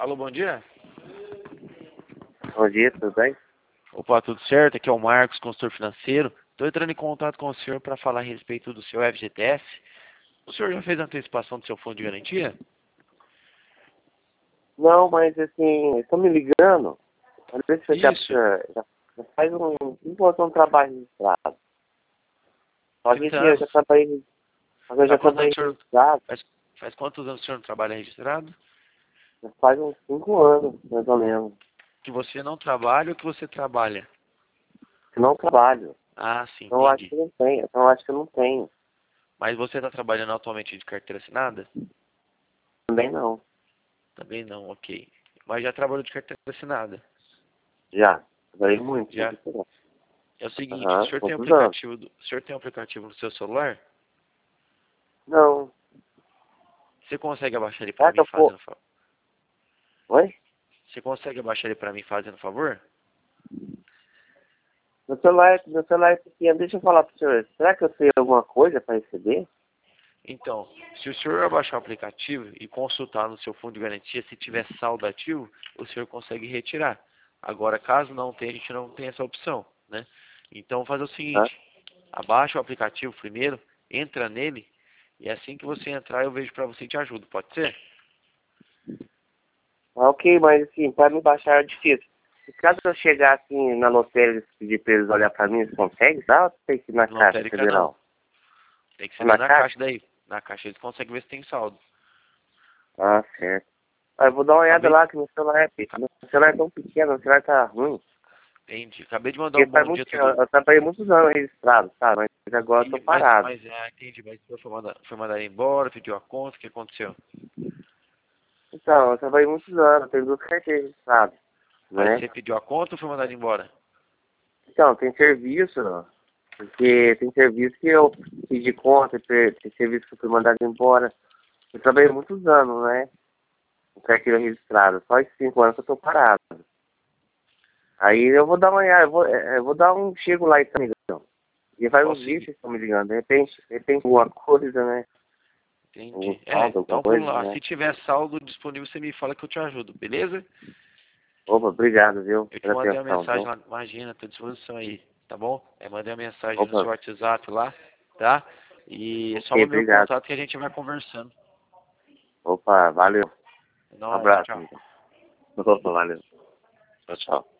Alô, bom dia. Bom dia, tudo bem? Opa, tudo certo? Aqui é o Marcos, consultor financeiro. Estou entrando em contato com o senhor para falar a respeito do seu FGTS. O senhor já fez a antecipação do seu fundo de garantia? Não, mas assim, estão me ligando. Às vezes você Isso. já faz um trabalho registrado. Só que 30 eu anos. já trabalhei, mas eu já Há quantos trabalhei anos o senhor... registrado, Faz quantos anos o senhor não trabalha registrado? já faz uns 5 anos, mais ou menos. Que você não trabalha ou que você trabalha? Que não trabalho. Ah, sim, Então eu acho entendi. que não tenho. Então eu acho que eu não tenho. Mas você está trabalhando atualmente de carteira assinada? Também não. Também não, ok. Mas já trabalhou de carteira assinada? Já. Trabalhei muito, Já? muito tempo. É o seguinte, o Aham, senhor tem um muitos anos. aplicativo o senhor tem um aplicativo no seu celular? Não. Você consegue abaixar ele para Será que mim eu for... fazendo favor? Oi? Você consegue abaixar ele para mim fazendo favor? Meu celular é pequeno. Deixa eu falar pro senhor. Será que eu tenho alguma coisa para receber? Então, se o senhor abaixar o aplicativo e consultar no seu fundo de garantia, se tiver saldo ativo, o senhor consegue retirar. Agora, caso não tenha, a gente não tem essa opção, né? Então, faz o Hã? seguinte, abaixa o aplicativo primeiro, entra nele, e assim que você entrar, eu vejo para você e te ajudo, pode ser? Ah, ok, mas assim, para me baixar é difícil. Se caso eu chegar assim na lotérica e pedir para eles olhar para mim, eles conseguem dar ou tem que ir na Caixa Lotérica não. Federal? Tem que ser Ou na dentro da Caixa? caixa daí. Na caixa eles conseguem ver se tem saldo. Ah, certo. Ah, eu vou dar uma olhada Acabei, lá que meu celular é tão pequeno, meu celular tá ruim. entendi. Acabei de mandar Porque um faz bom muito dia tempo, tudo. eu trabalhei muitos anos registrado, sabe? Mas agora eu tô parado. Entendi, mas o senhor foi mandado embora, pediu a conta, o que aconteceu? Então, eu trabalhei muitos anos, tenho 2 carteiras registradas, Mas né? você pediu a conta ou foi mandado embora? Então, tem serviço, porque tem serviço que eu pedi conta, tem serviço que eu fui mandado embora. Eu trabalhei muitos anos, né? Com carteira registrada. Só esses 5 anos que eu tô parado. Aí eu vou dar uma olhada, eu vou dar um chego lá e tá me ligando. E faz Ó, o uns dias que seguinte, vocês estão me ligando. De repente alguma coisa, né? Algum entendi. saldo, alguma Então vamos coisa, lá. né? Se tiver saldo disponível, você me fala que eu te ajudo, beleza? Opa, obrigado, viu? Eu te Pela mandei uma atenção, mensagem viu? lá, imagina, tô à disposição aí, tá bom? Eu mandei uma mensagem no seu Opa, WhatsApp lá, tá? E ok, só o meu obrigado. contato que a gente vai conversando. Opa, valeu. É Um nóis, tchau, abraço, tchau. então. Opa, valeu. Tchau, tchau.